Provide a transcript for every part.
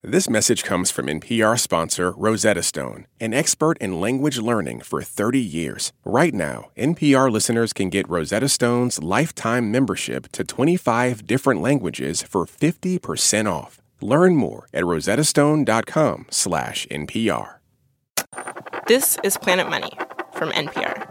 This message comes from NPR sponsor Rosetta Stone, an expert in language learning for 30 years. Right now, NPR listeners can get Rosetta Stone's lifetime membership to 25 different languages for 50% off. Learn more at rosettastone.com/NPR. This is Planet Money from NPR.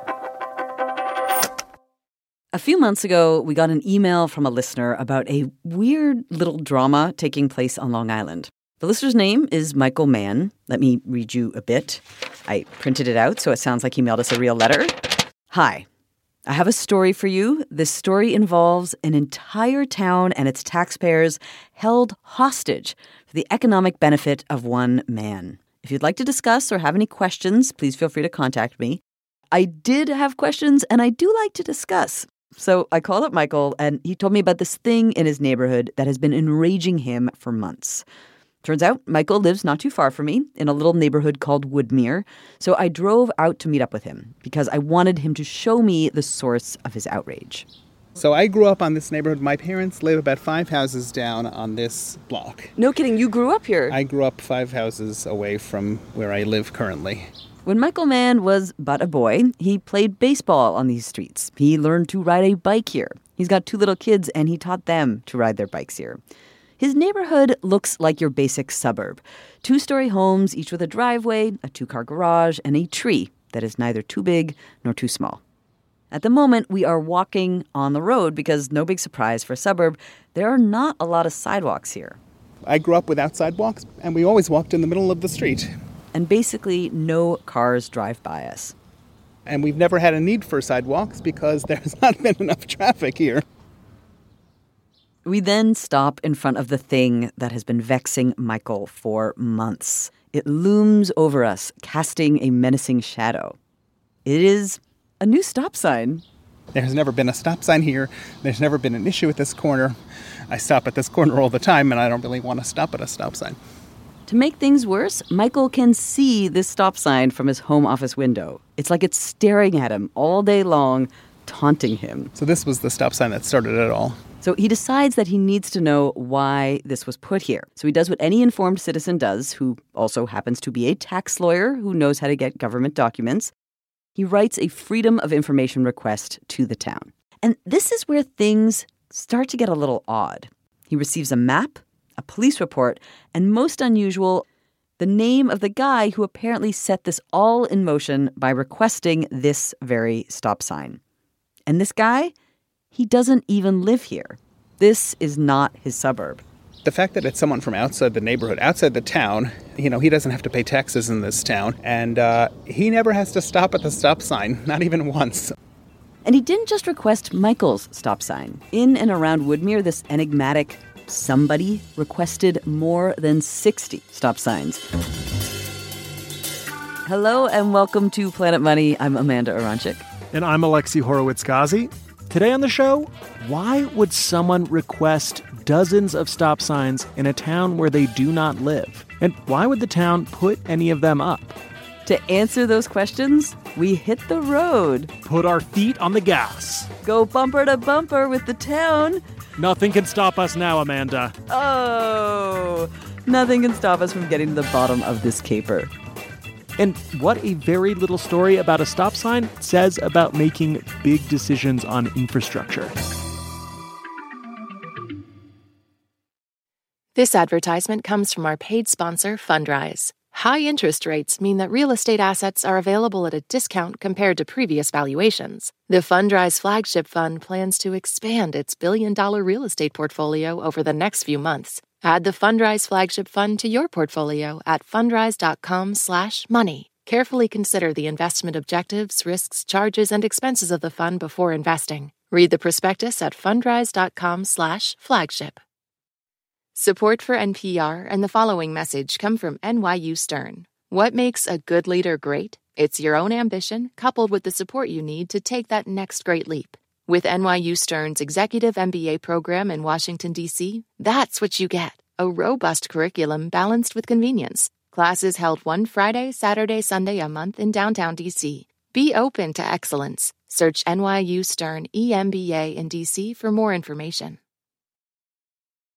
A few months ago, we got an email from a listener about a weird little drama taking place on Long Island. The listener's name is Michael Mann. Let me read you a bit. I printed it out so it sounds like he mailed us a real letter. Hi. I have a story for you. This story involves an entire town and its taxpayers held hostage for the economic benefit of one man. If you'd like to discuss or have any questions, please feel free to contact me. I did have questions, and I do like to discuss. So I called up Michael, and he told me about this thing in his neighborhood that has been enraging him for months. Turns out Michael lives not too far from me in a little neighborhood called Woodmere. So I drove out to meet up with him because I wanted him to show me the source of his outrage. So I grew up on this neighborhood. My parents live about 5 houses down on this block. No kidding, you grew up here? I grew up 5 houses away from where I live currently. When Michael Mann was but a boy, he played baseball on these streets. He learned to ride a bike here. He's got 2 little kids, and he taught them to ride their bikes here. His neighborhood looks like your basic suburb. 2-story homes, each with a driveway, a 2-car garage, and a tree that is neither too big nor too small. At the moment, we are walking on the road because, no big surprise for a suburb, there are not a lot of sidewalks here. I grew up without sidewalks, and we always walked in the middle of the street. And basically, no cars drive by us. And we've never had a need for sidewalks because there's not been enough traffic here. We then stop in front of the thing that has been vexing Michael for months. It looms over us, casting a menacing shadow. It is a new stop sign. There's never been a stop sign here. There's never been an issue at this corner. I stop at this corner all the time, and I don't really want to stop at a stop sign. To make things worse, Michael can see this stop sign from his home office window. It's like it's staring at him all day long, taunting him. So this was the stop sign that started it all. So he decides that he needs to know why this was put here. So he does what any informed citizen does, who also happens to be a tax lawyer who knows how to get government documents. He writes a Freedom of Information request to the town. And this is where things start to get a little odd. He receives a map, a police report, and most unusual, the name of the guy who apparently set this all in motion by requesting this very stop sign. And this guy, he doesn't even live here. This is not his suburb. The fact that it's someone from outside the neighborhood, outside the town, he doesn't have to pay taxes in this town, and he never has to stop at the stop sign, not even once. And he didn't just request Michael's stop sign. In and around Woodmere, this enigmatic somebody requested more than 60 stop signs. Hello and welcome to Planet Money. I'm Amanda Aronczyk. And I'm Alexi Horowitz-Ghazi. Today on the show, why would someone request dozens of stop signs in a town where they do not live? And why would the town put any of them up? To answer those questions, we hit the road. Put our feet on the gas. Go bumper to bumper with the town. Nothing can stop us now, Amanda. Oh, nothing can stop us from getting to the bottom of this caper. And what a very little story about a stop sign says about making big decisions on infrastructure. This advertisement comes from our paid sponsor, Fundrise. High interest rates mean that real estate assets are available at a discount compared to previous valuations. The Fundrise Flagship Fund plans to expand its billion-dollar real estate portfolio over the next few months. Add the Fundrise Flagship Fund to your portfolio at fundrise.com/money. Carefully consider the investment objectives, risks, charges, and expenses of the fund before investing. Read the prospectus at fundrise.com/flagship. Support for NPR and the following message come from NYU Stern. What makes a good leader great? It's your own ambition coupled with the support you need to take that next great leap. With NYU Stern's Executive MBA program in Washington, D.C., that's what you get. A robust curriculum balanced with convenience. Classes held one Friday, Saturday, Sunday a month in downtown D.C. Be open to excellence. Search NYU Stern EMBA in D.C. for more information.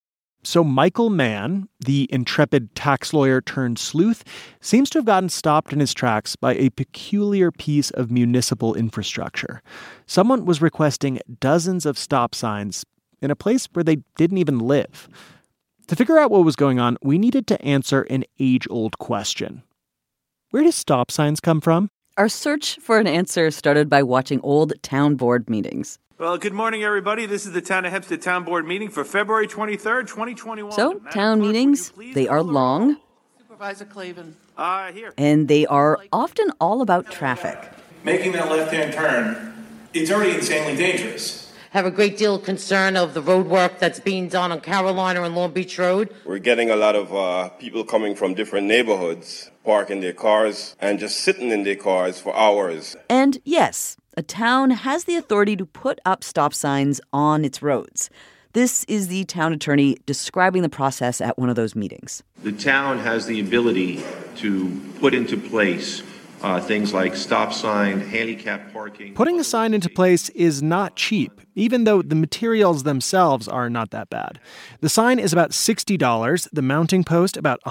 So Michael Mann, the intrepid tax lawyer turned sleuth, seems to have gotten stopped in his tracks by a peculiar piece of municipal infrastructure. Someone was requesting dozens of stop signs in a place where they didn't even live. To figure out what was going on, we needed to answer an age-old question. Where do stop signs come from? Our search for an answer started by watching old town board meetings. Well, good morning, everybody. This is the Town of Hempstead Town Board meeting for February 23rd, 2021. So, town meetings, they are long. Supervisor Clavin. Here. And they are often all about traffic. Making that left-hand turn, it's already insanely dangerous. Have a great deal of concern of the road work that's being done on Carolina and Long Beach Road. We're getting a lot of people coming from different neighborhoods, parking their cars and just sitting in their cars for hours. And yes, a town has the authority to put up stop signs on its roads. This is the town attorney describing the process at one of those meetings. The town has the ability to put into place things like stop sign, handicap parking. Putting a sign into place is not cheap, even though the materials themselves are not that bad. The sign is about $60, the mounting post about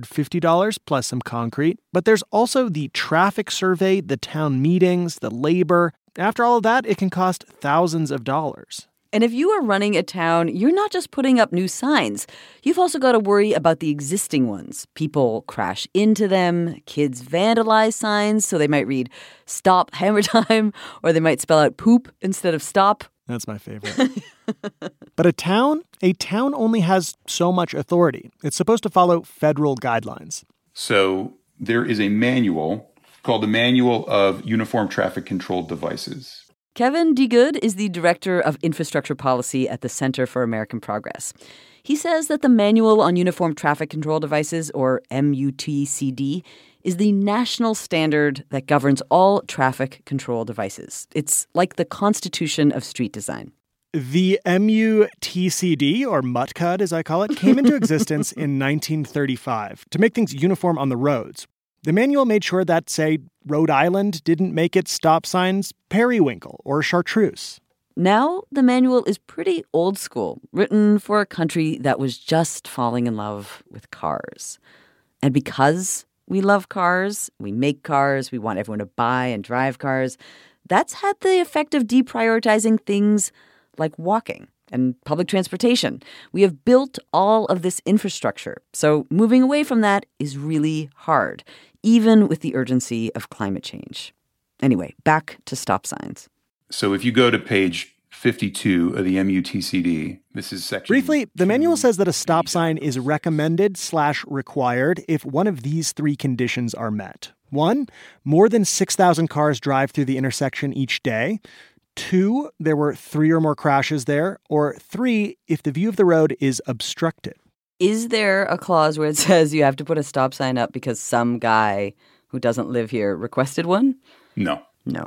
$150 plus some concrete. But there's also the traffic survey, the town meetings, the labor. After all of that, it can cost thousands of dollars. And if you are running a town, you're not just putting up new signs. You've also got to worry about the existing ones. People crash into them, kids vandalize signs, so they might read "Stop Hammer Time," or they might spell out "poop" instead of "stop." That's my favorite. But a town only has so much authority. It's supposed to follow federal guidelines. So there is a manual called the Manual of Uniform Traffic Control Devices. Kevin DeGood is the Director of Infrastructure Policy at the Center for American Progress. He says that the Manual on Uniform Traffic Control Devices, or MUTCD, is the national standard that governs all traffic control devices. It's like the Constitution of street design. The MUTCD, or MUTCUD as I call it, came into existence in 1935 to make things uniform on the roads. The manual made sure that, say, Rhode Island didn't make its stop signs periwinkle or chartreuse. Now, the manual is pretty old school, written for a country that was just falling in love with cars. And because we love cars, we make cars, we want everyone to buy and drive cars, that's had the effect of deprioritizing things like walking and public transportation. We have built all of this infrastructure, so moving away from that is really hard, even with the urgency of climate change. Anyway, back to stop signs. So if you go to page 52 of the MUTCD, this is section... Briefly, the manual says that a stop sign is recommended/required if one of these three conditions are met. 1, more than 6,000 cars drive through the intersection each day. 2, there were 3 or more crashes there. Or 3, if the view of the road is obstructed. Is there a clause where it says you have to put a stop sign up because some guy who doesn't live here requested one? No.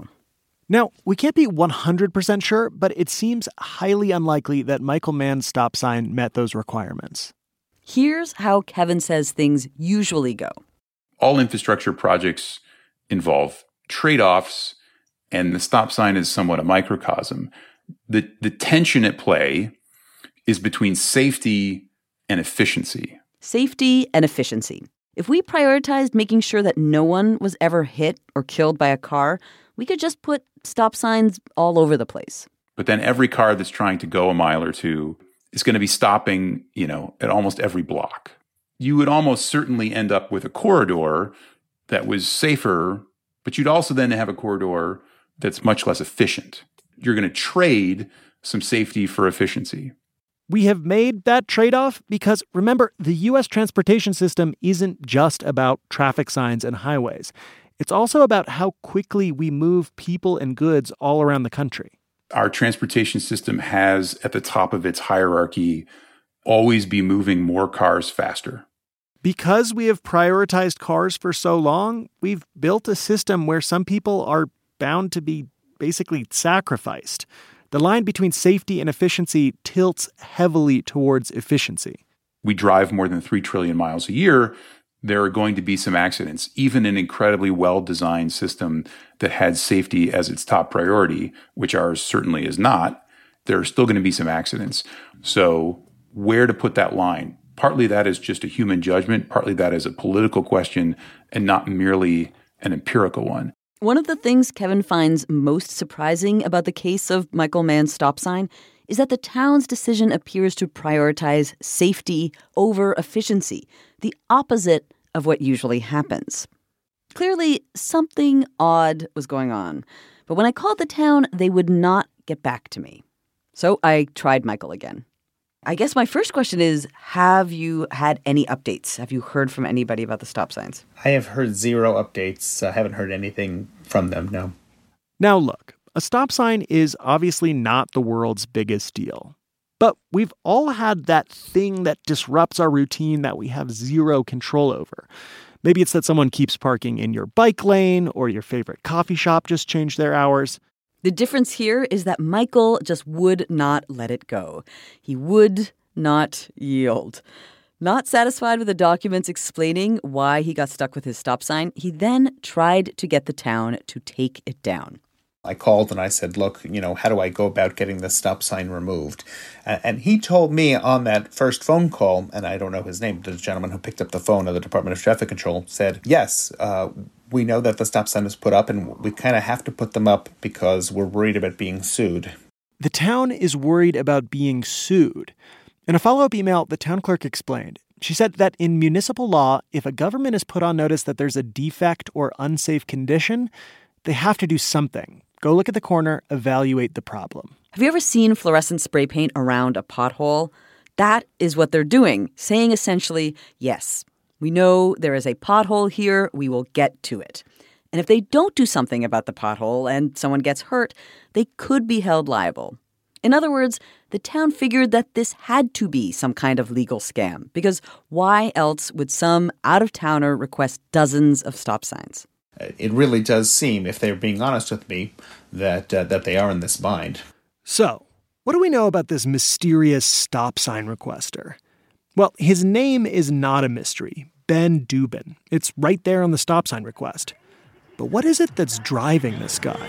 Now, we can't be 100% sure, but it seems highly unlikely that Michael Mann's stop sign met those requirements. Here's how Kevin says things usually go. All infrastructure projects involve trade-offs, and the stop sign is somewhat a microcosm. The tension at play is between safety and efficiency. Safety and efficiency. If we prioritized making sure that no one was ever hit or killed by a car, we could just put stop signs all over the place. But then every car that's trying to go a mile or two is going to be stopping, at almost every block. You would almost certainly end up with a corridor that was safer, but you'd also then have a corridor that's much less efficient. You're going to trade some safety for efficiency. We have made that trade-off because, remember, the U.S. transportation system isn't just about traffic signs and highways. It's also about how quickly we move people and goods all around the country. Our transportation system has, at the top of its hierarchy, always be moving more cars faster. Because we have prioritized cars for so long, we've built a system where some people are bound to be basically sacrificed. The line between safety and efficiency tilts heavily towards efficiency. We drive more than 3 trillion miles a year. There are going to be some accidents. Even an incredibly well-designed system that had safety as its top priority, which ours certainly is not, there are still going to be some accidents. So where to put that line. Partly that is just a human judgment, partly that is a political question and not merely an empirical one. One of the things Kevin finds most surprising about the case of Michael Mann's stop sign is that the town's decision appears to prioritize safety over efficiency, the opposite of what usually happens. Clearly, something odd was going on. But when I called the town, they would not get back to me. So I tried Michael again. I guess my first question is, have you had any updates? Have you heard from anybody about the stop signs? I have heard zero updates. I haven't heard anything from them, no. Now look, a stop sign is obviously not the world's biggest deal. But we've all had that thing that disrupts our routine that we have zero control over. Maybe it's that someone keeps parking in your bike lane, or your favorite coffee shop just changed their hours. The difference here is that Michael just would not let it go. He would not yield. Not satisfied with the documents explaining why he got stuck with his stop sign, he then tried to get the town to take it down. I called and I said, look, how do I go about getting the stop sign removed? And he told me on that first phone call, and I don't know his name, the gentleman who picked up the phone of the Department of Traffic Control said, yes, we know that the stop sign is put up and we kind of have to put them up because we're worried about being sued. The town is worried about being sued. In a follow-up email, the town clerk explained. She said that in municipal law, if a government is put on notice that there's a defect or unsafe condition, they have to do something. Go look at the corner, evaluate the problem. Have you ever seen fluorescent spray paint around a pothole? That is what they're doing, saying essentially, yes, we know there is a pothole here, we will get to it. And if they don't do something about the pothole and someone gets hurt, they could be held liable. In other words, the town figured that this had to be some kind of legal scam, because why else would some out-of-towner request dozens of stop signs? It really does seem, if they're being honest with me, that they are in this bind. So, what do we know about this mysterious stop sign requester? Well, his name is not a mystery. Ben Dubin. It's right there on the stop sign request. But what is it that's driving this guy?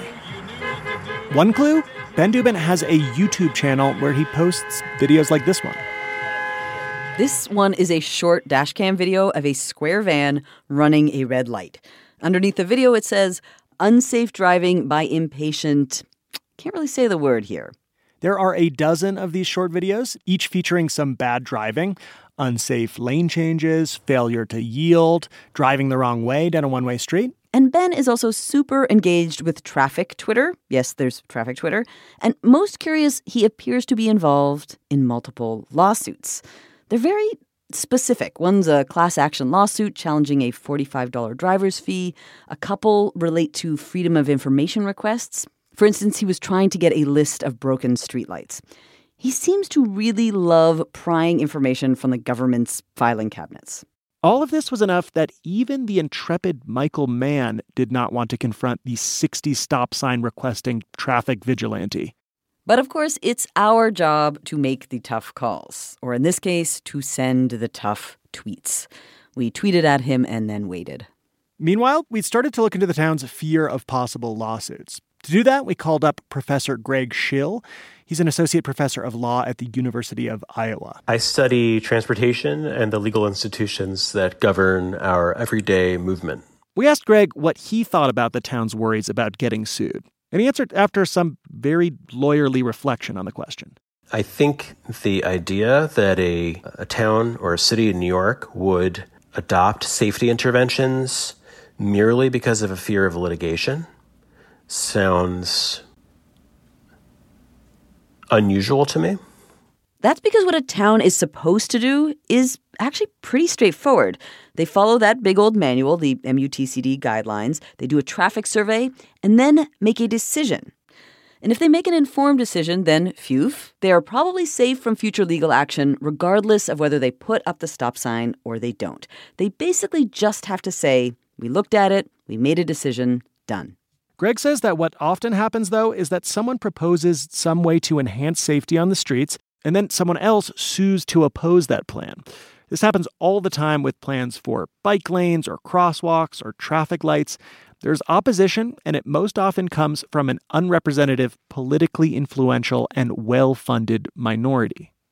One clue? Ben Dubin has a YouTube channel where he posts videos like this one. This one is a short dashcam video of a square van running a red light. Underneath the video, it says, unsafe driving by impatient. Can't really say the word here. There are a dozen of these short videos, each featuring some bad driving, unsafe lane changes, failure to yield, driving the wrong way down a one-way street. And Ben is also super engaged with traffic Twitter. Yes, there's traffic Twitter. And most curious, he appears to be involved in multiple lawsuits. They're very specific. One's a class action lawsuit challenging a $45 driver's fee. A couple relate to freedom of information requests. For instance, he was trying to get a list of broken streetlights. He seems to really love prying information from the government's filing cabinets. All of this was enough that even the intrepid Michael Mann did not want to confront the 60 stop sign requesting traffic vigilante. But of course, it's our job to make the tough calls, or in this case, to send the tough tweets. We tweeted at him and then waited. Meanwhile, we started to look into the town's fear of possible lawsuits. To do that, we called up Professor Greg Schill. He's an associate professor of law at the University of Iowa. I study transportation and the legal institutions that govern our everyday movement. We asked Greg what he thought about the town's worries about getting sued. And he answered after some very lawyerly reflection on the question. I think the idea that a town or a city in New York would adopt safety interventions merely because of a fear of litigation sounds unusual to me. That's because what a town is supposed to do is actually pretty straightforward. They follow that big old manual, the MUTCD guidelines. They do a traffic survey and then make a decision. And if they make an informed decision, then phew, they are probably safe from future legal action regardless of whether they put up the stop sign or they don't. They basically just have to say, we looked at it, we made a decision, done. Greg says that what often happens, though, is that someone proposes some way to enhance safety on the streets, and then someone else sues to oppose that plan. This happens all the time with plans for bike lanes or crosswalks or traffic lights. There's opposition, and it most often comes from an unrepresentative, politically influential, and well-funded minority.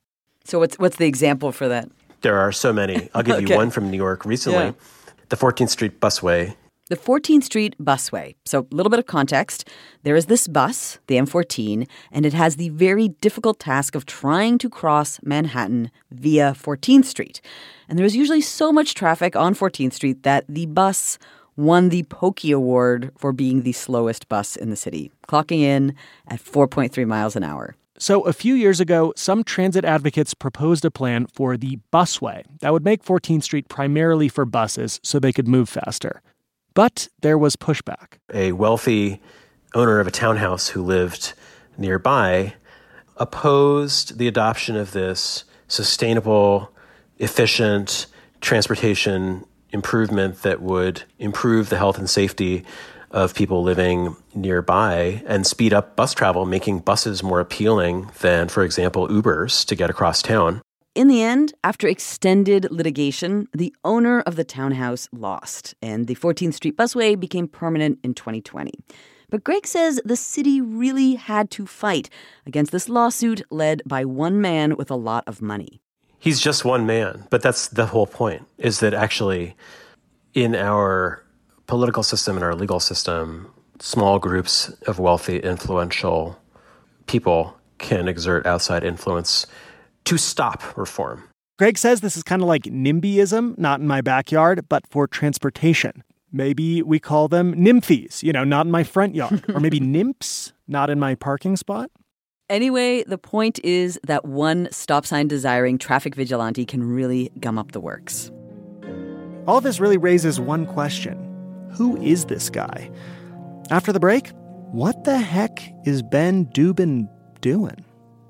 So what's the example for that? There are so many. I'll give you one from New York recently. Yeah. The 14th Street Busway. The 14th Street Busway. So a little bit of context. There is this bus, the M14, and it has the very difficult task of trying to cross Manhattan via 14th Street. And there's usually so much traffic on 14th Street that the bus won the Pokey Award for being the slowest bus in the city, clocking in at 4.3 miles an hour. So a few years ago, some transit advocates proposed a plan for the busway that would make 14th Street primarily for buses so they could move faster. But there was pushback. A wealthy owner of a townhouse who lived nearby opposed the adoption of this sustainable, efficient transportation improvement that would improve the health and safety of people living nearby and speed up bus travel, making buses more appealing than, for example, Ubers to get across town. In the end, after extended litigation, the owner of the townhouse lost, and the 14th Street Busway became permanent in 2020. But Greg says the city really had to fight against this lawsuit led by one man with a lot of money. He's just one man, but that's the whole point, is that actually in our political system and our legal system, small groups of wealthy, influential people can exert outside influence to stop reform. Greg says this is kind of like NIMBYism, not in my backyard, but for transportation. Maybe we call them NIMPHIes, not in my front yard. Or maybe NIMPs, not in my parking spot. Anyway, the point is that one stop sign desiring traffic vigilante can really gum up the works. All of this really raises one question. Who is this guy? After the break, what the heck is Ben Dubin doing?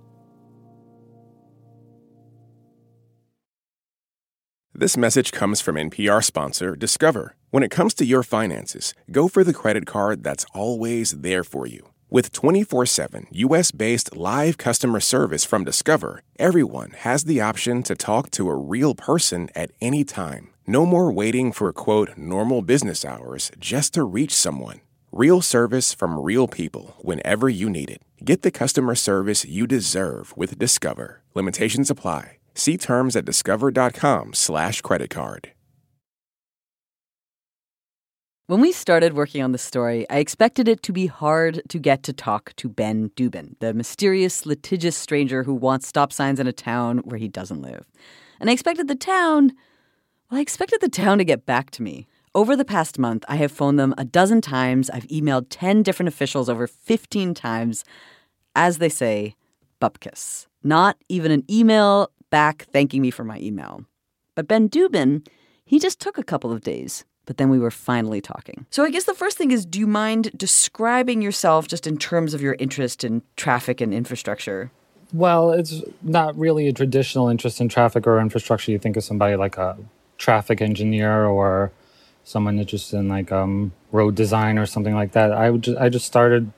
This message comes from NPR sponsor Discover. When it comes to your finances, go for the credit card that's always there for you. With 24/7 U.S.-based live customer service from Discover, everyone has the option to talk to a real person at any time. No more waiting for, quote, normal business hours just to reach someone. Real service from real people whenever you need it. Get the customer service you deserve with Discover. Limitations apply. See terms at discover.com/creditcard. When we started working on this story, I expected it to be hard to get to talk to Ben Dubin, the mysterious, litigious stranger who wants stop signs in a town where he doesn't live. And I expected the town to get back to me. Over the past month, I have phoned them a dozen times. I've emailed 10 different officials over 15 times. As they say, bupkis. Not even an email back thanking me for my email. But Ben Dubin, he just took a couple of days. But then we were finally talking. So I guess the first thing is, do you mind describing yourself just in terms of your interest in traffic and infrastructure? Well, it's not really a traditional interest in traffic or infrastructure. You think of somebody like a traffic engineer or someone interested in like road design or something like that. I just started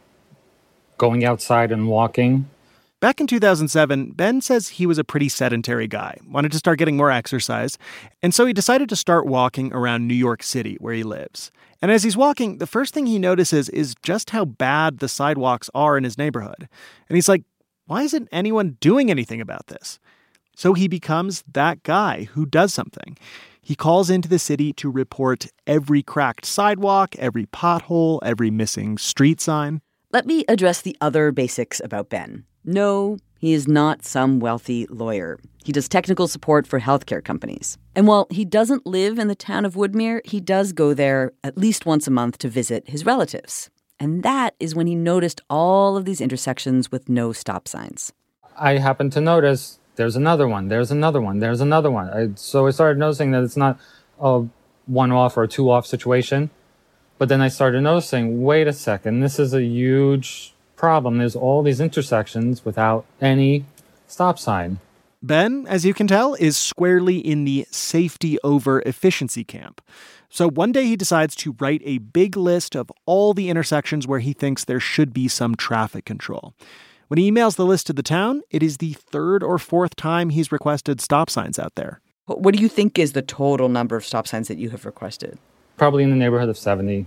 going outside and walking. Back in 2007, Ben says he was a pretty sedentary guy, wanted to start getting more exercise, and so he decided to start walking around New York City, where he lives. And as he's walking, the first thing he notices is just how bad the sidewalks are in his neighborhood. And he's like, why isn't anyone doing anything about this? So he becomes that guy who does something. He calls into the city to report every cracked sidewalk, every pothole, every missing street sign. Let me address the other basics about Ben. No, he is not some wealthy lawyer. He does technical support for healthcare companies. And while he doesn't live in the town of Woodmere, he does go there at least once a month to visit his relatives. And that is when he noticed all of these intersections with no stop signs. I happened to notice there's another one, there's another one, there's another one. So I started noticing that it's not a one-off or a two-off situation. But then I started noticing, wait a second, this is a huge problem. There's all these intersections without any stop sign. Ben, as you can tell, is squarely in the safety over efficiency camp. So one day he decides to write a big list of all the intersections where he thinks there should be some traffic control. When he emails the list to the town, it is the third or fourth time he's requested stop signs out there. What do you think is the total number of stop signs that you have requested? Probably in the neighborhood of 70.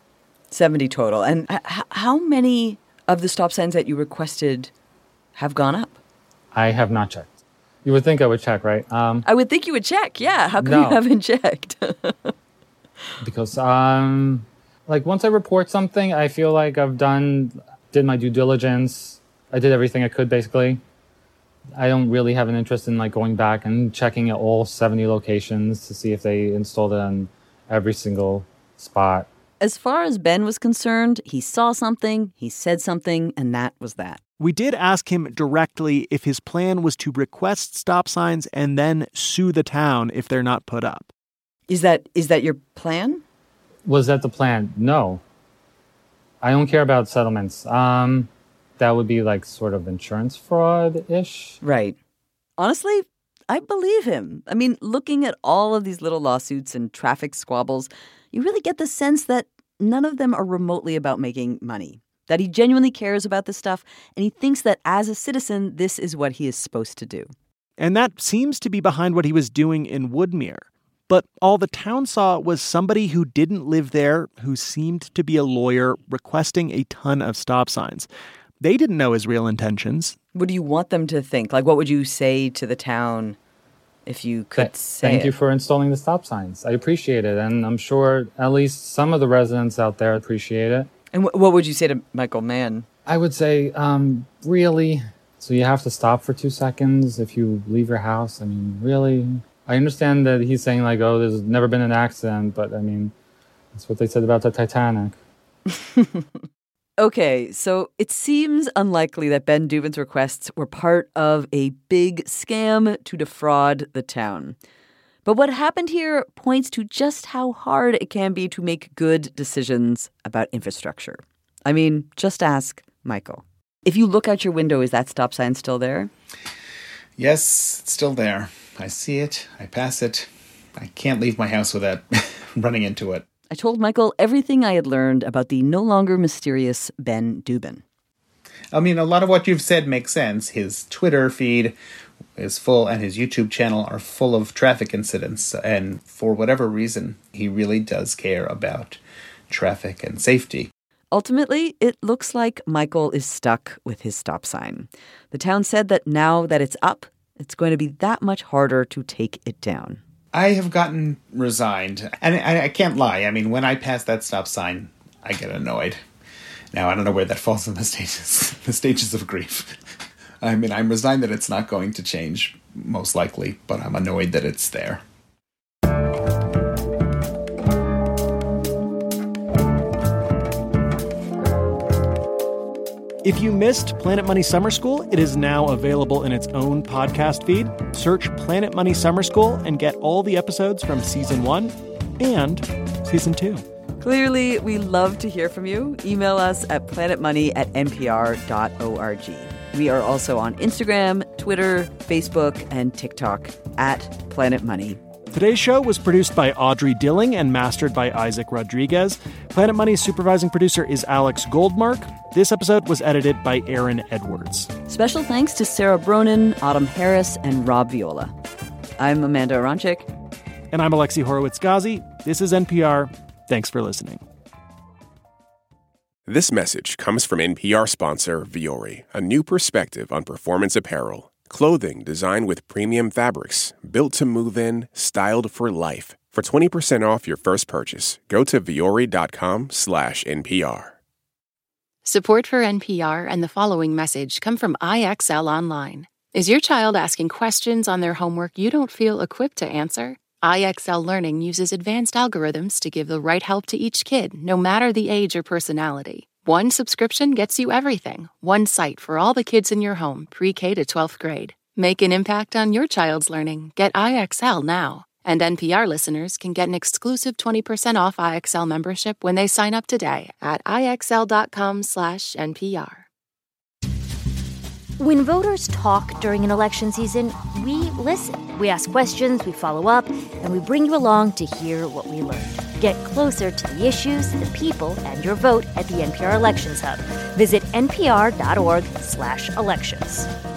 70 total. And how many of the stop signs that you requested have gone up? I have not checked. You would think I would check, right? I would think you would check. Yeah. How come No. you haven't checked? Because like once I report something, I feel like did my due diligence. I did everything I could, basically. I don't really have an interest in like going back and checking at all 70 locations to see if they installed it on every single spot. As far as Ben was concerned, he saw something, he said something, and that was that. We did ask him directly if his plan was to request stop signs and then sue the town if they're not put up. Is that your plan? Was that the plan? No. I don't care about settlements. That would be like sort of insurance fraud-ish. Right. Honestly, I believe him. I mean, looking at all of these little lawsuits and traffic squabbles, you really get the sense that none of them are remotely about making money, that he genuinely cares about this stuff, and he thinks that as a citizen, this is what he is supposed to do. And that seems to be behind what he was doing in Woodmere. But all the town saw was somebody who didn't live there, who seemed to be a lawyer, requesting a ton of stop signs. They didn't know his real intentions. What do you want them to think? Like, what would you say to the town if you could say Thank you for installing the stop signs. I appreciate it, and I'm sure at least some of the residents out there appreciate it. And what would you say to Michael Mann? I would say, really? So you have to stop for 2 seconds if you leave your house? I mean, really? I understand that he's saying, like, oh, there's never been an accident, but, I mean, that's what they said about the Titanic. Okay, so it seems unlikely that Ben Dubin's requests were part of a big scam to defraud the town. But what happened here points to just how hard it can be to make good decisions about infrastructure. I mean, just ask Michael. If you look out your window, is that stop sign still there? Yes, it's still there. I see it. I pass it. I can't leave my house without running into it. I told Michael everything I had learned about the no longer mysterious Ben Dubin. I mean, a lot of what you've said makes sense. His Twitter feed is full, and his YouTube channel are full of traffic incidents. And for whatever reason, he really does care about traffic and safety. Ultimately, it looks like Michael is stuck with his stop sign. The town said that now that it's up, it's going to be that much harder to take it down. I have gotten resigned. And I can't lie. I mean, when I pass that stop sign, I get annoyed. Now, I don't know where that falls in the stages of grief. I mean, I'm resigned that it's not going to change, most likely, but I'm annoyed that it's there. If you missed Planet Money Summer School, it is now available in its own podcast feed. Search Planet Money Summer School and get all the episodes from Season 1 and Season 2. Clearly, we love to hear from you. Email us at planetmoney@npr.org. We are also on Instagram, Twitter, Facebook, and TikTok at Planet Money. Today's show was produced by Audrey Dilling and mastered by Isaac Rodriguez. Planet Money's supervising producer is Alex Goldmark. This episode was edited by Aaron Edwards. Special thanks to Sarah Bronin, Autumn Harris, and Rob Viola. I'm Amanda Aronczyk. And I'm Alexi Horowitz-Ghazi. This is NPR. Thanks for listening. This message comes from NPR sponsor Vuori, a new perspective on performance apparel. Clothing designed with premium fabrics, built to move in, styled for life. For 20% off your first purchase, go to vuori.com/NPR. Support for NPR and the following message come from IXL Online. Is your child asking questions on their homework you don't feel equipped to answer? IXL Learning uses advanced algorithms to give the right help to each kid, no matter the age or personality. One subscription gets you everything. One site for all the kids in your home, pre-K to 12th grade. Make an impact on your child's learning. Get IXL now. And NPR listeners can get an exclusive 20% off IXL membership when they sign up today at IXL.com/NPR. When voters talk during an election season, we listen. We ask questions, we follow up, and we bring you along to hear what we learned. Get closer to the issues, the people, and your vote at the NPR Elections Hub. Visit npr.org/elections.